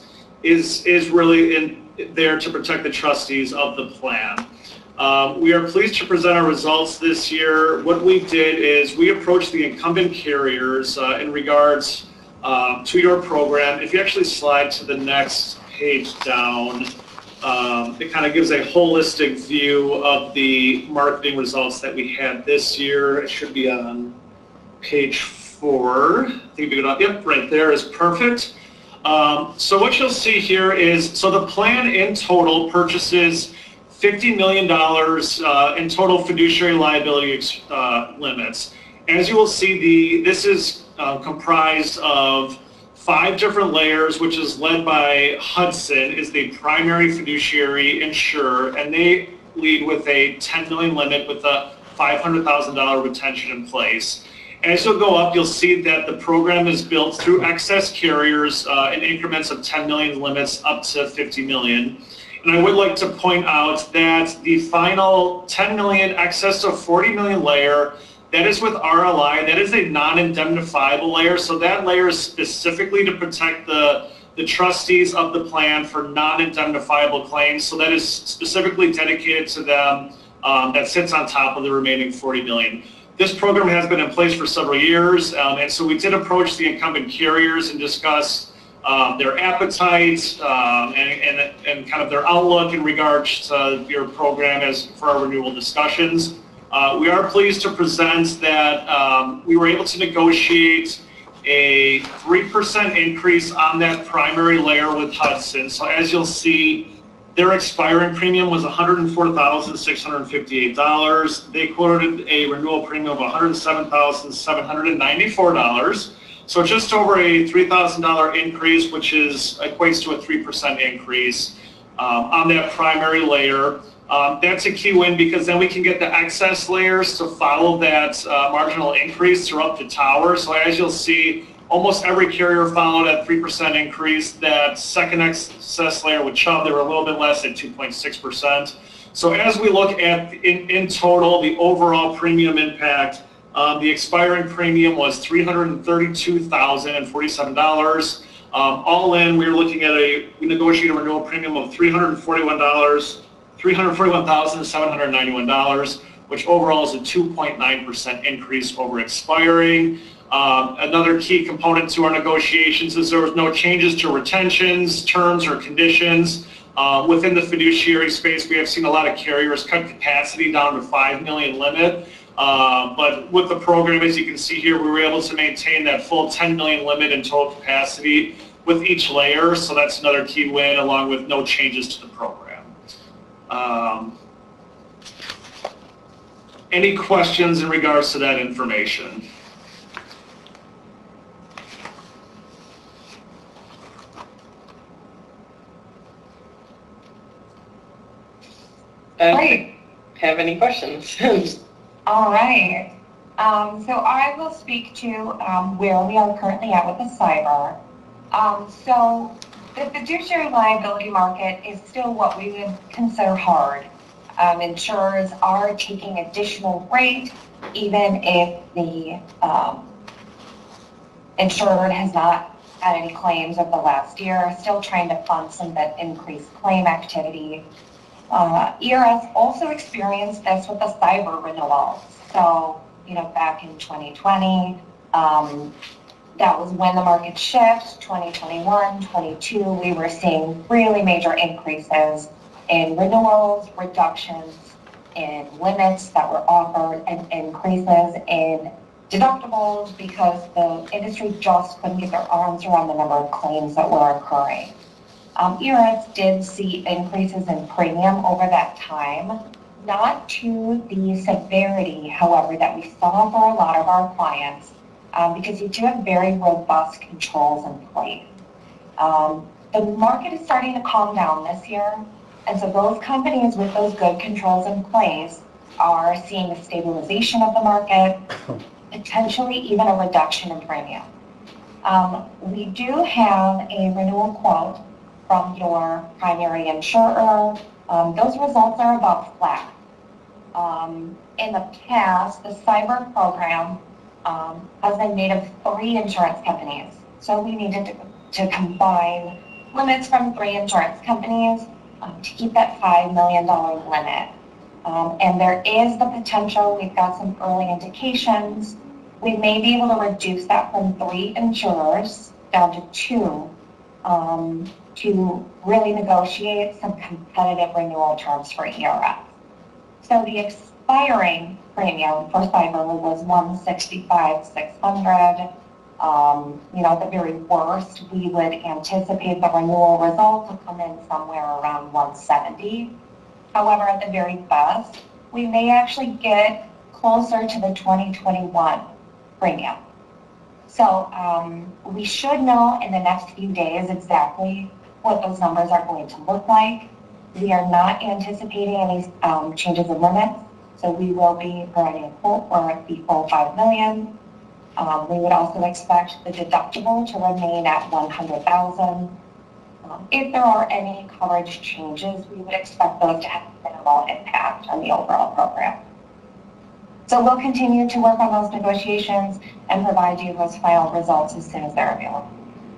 is really there to protect the trustees of the plan. We are pleased to present our results this year. What we did is we approached the incumbent carriers in regards to your program. If you actually slide to the next page down, it kind of gives a holistic view of the marketing results that we had this year. It should be on page 4. I think we go down. Yep, right there is perfect. So what you'll see here is, so the plan in total purchases $50 million in total fiduciary liability limits. As you will see, this is comprised of 5 different layers, which is led by Hudson, is the primary fiduciary insurer, and they lead with a $10 million limit with a $500,000 retention in place. As you'll go up, you'll see that the program is built through excess carriers in increments of $10 million limits up to $50 million. And I would like to point out that the final $10 million excess of $40 million layer That is with RLI. That is a non-indemnifiable layer. So that layer is specifically to protect the trustees of the plan for non-indemnifiable claims. So that is specifically dedicated to them. That sits on top of the remaining 40 million. This program has been in place for several years, and so we did approach the incumbent carriers and discuss their appetite and kind of their outlook in regards to your program as for our renewal discussions. We are pleased to present that we were able to negotiate a 3% increase on that primary layer with Hudson. So as you'll see, their expiring premium was $104,658. They quoted a renewal premium of $107,794. So just over a $3,000 increase, which equates to a 3% increase on that primary layer. That's a key win because then we can get the excess layers to follow that marginal increase throughout the tower. So as you'll see, almost every carrier followed at 3% increase. That second excess layer with Chubb, they were a little bit less at 2.6%. So as we look at in total, the overall premium impact, the expiring premium was $332,047. All in, we negotiated a renewal premium of $341,791, which overall is a 2.9% increase over expiring. Another key component to our negotiations is there was no changes to retentions, terms, or conditions. Within the fiduciary space, we have seen a lot of carriers cut capacity down to 5 million limit. But with the program, as you can see here, we were able to maintain that full 10 million limit in total capacity with each layer. So that's another key win, along with no changes to the program. Any questions in regards to that information? Great. Have any questions? All right. So I will speak to where we are currently at with the cyber. So the fiduciary liability market is still what we would consider hard. Insurers are taking additional rate, even if the insured has not had any claims over the last year, still trying to fund some of that increased claim activity. ERS also experienced this with the cyber renewals. So, back in 2020, that was when the market shifted. 2021, 22, we were seeing really major increases in renewals, reductions in limits that were offered, and increases in deductibles because the industry just couldn't get their arms around the number of claims that were occurring. ERS did see increases in premium over that time, not to the severity, however, that we saw for a lot of our clients, because you do have very robust controls in place. The market is starting to calm down this year, and so those companies with those good controls in place are seeing a stabilization of the market, potentially even a reduction in premium. We do have a renewal quote from your primary insurer. Those results are about flat. In the past, the cyber program has been made of 3 insurance companies. So we needed to combine limits from 3 insurance companies to keep that $5 million limit. And there is the potential, we've got some early indications, we may be able to reduce that from 3 insurers down to 2 to really negotiate some competitive renewal terms for ERS. So the expiring premium for cyber was $165,600. At the very worst, we would anticipate the renewal result to come in somewhere around $170. However, at the very best, we may actually get closer to the 2021 premium. So we should know in the next few days exactly what those numbers are going to look like. We are not anticipating any changes in limits, so we will be providing a quote for the full $5 million. We would also expect the deductible to remain at $100,000. If there are any coverage changes, we would expect those to have minimal impact on the overall program. So we'll continue to work on those negotiations and provide you those final results as soon as they're available.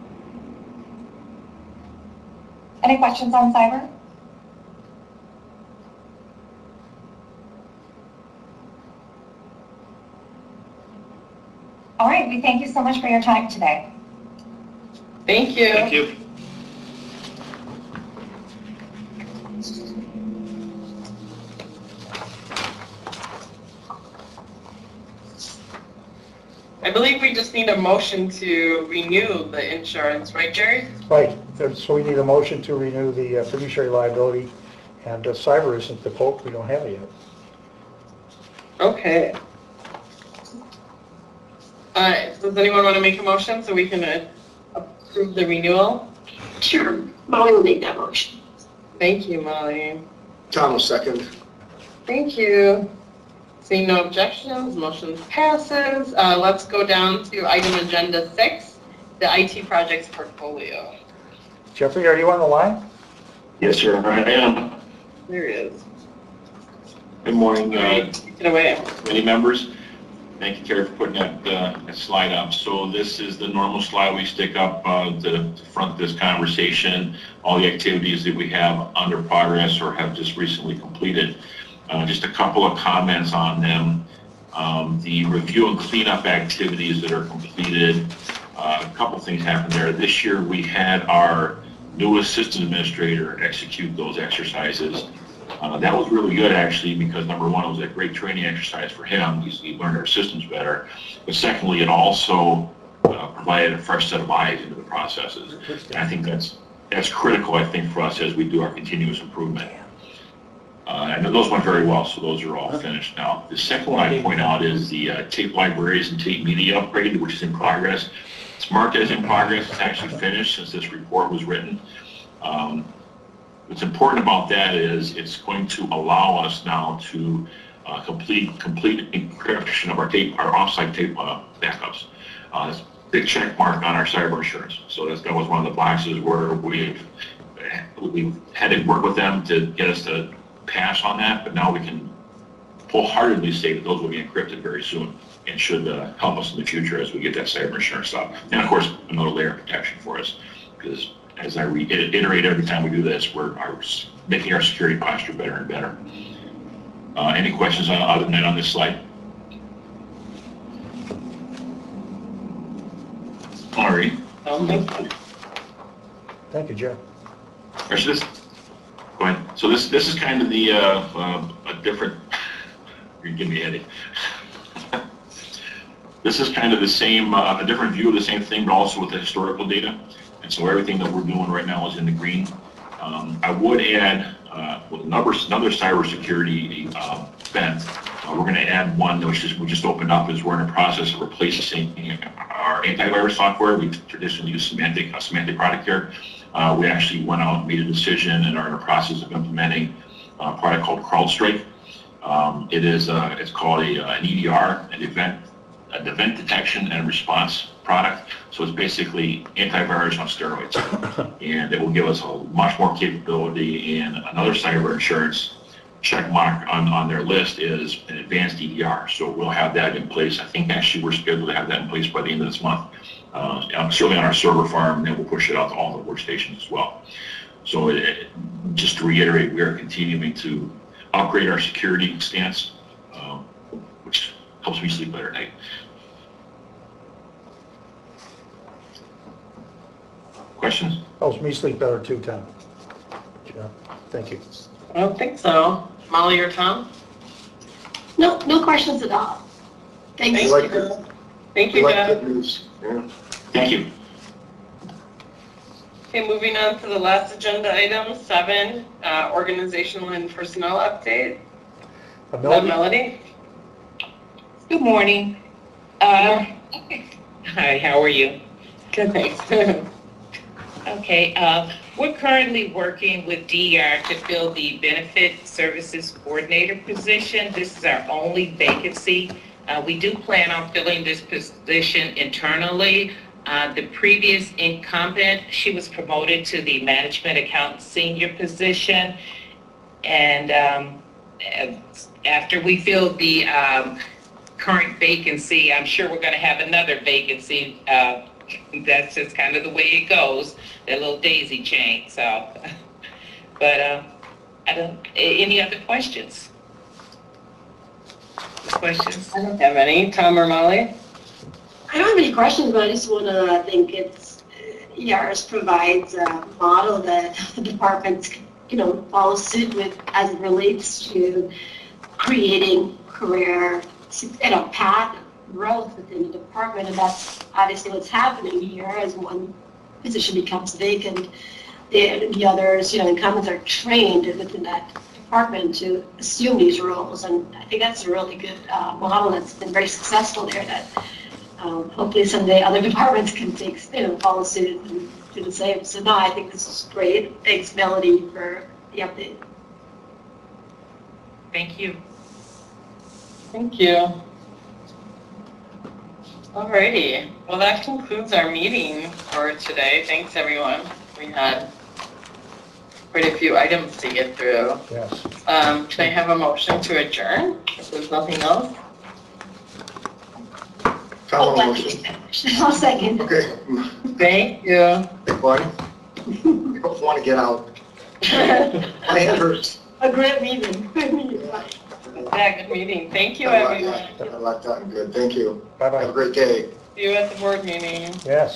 Any questions on cyber? All right, we thank you so much for your time today. Thank you. Thank you. I believe we just need a motion to renew the insurance, right, Jerry? Right, so we need a motion to renew the fiduciary liability, and cyber isn't the quote, we don't have it yet. Okay. Does anyone want to make a motion so we can approve the renewal? Sure, Molly will make that motion. Thank you, Molly. Tom will second. Thank you. Seeing no objections, motion passes. Let's go down to item agenda 6, the IT projects portfolio. Jeffrey, are you on the line? Yes, sir, I am. There he is. Good morning, Take it away. committee members. Thank you, Terry, for putting that slide up. So this is the normal slide we stick up to front this conversation, all the activities that we have under progress or have just recently completed. Just a couple of comments on them. The review and cleanup activities that are completed, a couple things happened there. This year we had our new assistant administrator execute those exercises. That was really good actually because number one, it was a great training exercise for him. He learned our systems better. But secondly, it also provided a fresh set of eyes into the processes. And I think that's critical, I think, for us as we do our continuous improvement. And those went very well, so those are all finished now. The second one I point out is the tape libraries and tape media upgrade, which is in progress. It's marked as in progress. It's actually finished since this report was written. What's important about that is it's going to allow us now to complete encryption of our offsite tape backups. It's a big check mark on our cyber insurance. So that was one of the boxes where we've had to work with them to get us to pass on that, but now we can wholeheartedly say that those will be encrypted very soon and should help us in the future as we get that cyber insurance stuff. And of course, another layer of protection for us, because as I reiterate every time we do this, we're making our security posture better and better. Any questions other than that on this slide? All right. Thank you, Jeff. Go ahead. So this is kind of the a different. You're giving me a headache. This is kind of the same, a different view of the same thing, but also with the historical data. And so everything that we're doing right now is in the green. I would add another cybersecurity event. We're going to add one which we just opened up. Is we're in the process of replacing our antivirus software. We traditionally use Symantec product here. We actually went out and made a decision and are in the process of implementing a product called CrowdStrike. It's called an EDR, an event detection and response product. So it's basically antivirus on steroids, and it will give us a much more capability. And another cyber insurance check mark on their list is an advanced EDR. So we'll have that in place. I think actually we're scheduled to have that in place by the end of this month. Certainly on our server farm, and then we'll push it out to all the workstations as well. So just to reiterate, we are continuing to upgrade our security stance, which helps me sleep better at night. Questions? Helps me sleep better too, Tom. Yeah, thank you. I don't think so. Molly or Tom? No questions at all. Thank you. Thank you, Jeff. Good news. Yeah. Thank you. Okay, moving on to the last agenda item, 7, organizational and personnel update. Is that Melody? Good morning. Hi, how are you? Good, thanks. Okay, we're currently working with DER to fill the benefit services coordinator position. This is our only vacancy. We do plan on filling this position internally. The previous incumbent, she was promoted to the management account senior position. And after we filled the current vacancy. I'm sure we're going to have another vacancy. That's just kind of the way it goes, that little daisy chain, so. But any other questions? Questions? I don't have any. Tom or Molly? I don't have any questions, but I just want to think ERS provides a model that the departments, follow suit with as it relates to creating career, path growth within the department, and that's obviously what's happening here as one position becomes vacant. The others, incumbents are trained within that department to assume these roles, and I think that's a really good model that's been very successful there. That hopefully someday other departments can take, follow suit and do the same. So no, I think this is great. Thanks, Melody, for the update. Thank you. Thank you. Alrighty, well, that concludes our meeting for today. Thanks, everyone. We had quite a few items to get through. Yes. Can I have a motion to adjourn if there's nothing else? Follow motion. I'll second. Okay, Thank you. everybody. We both want to get out. My head hurts. A great meeting. Yeah, good meeting. Thank you, I everyone. like that. Good. Thank you. Bye-bye. Have a great day. See you at the board meeting. Yes.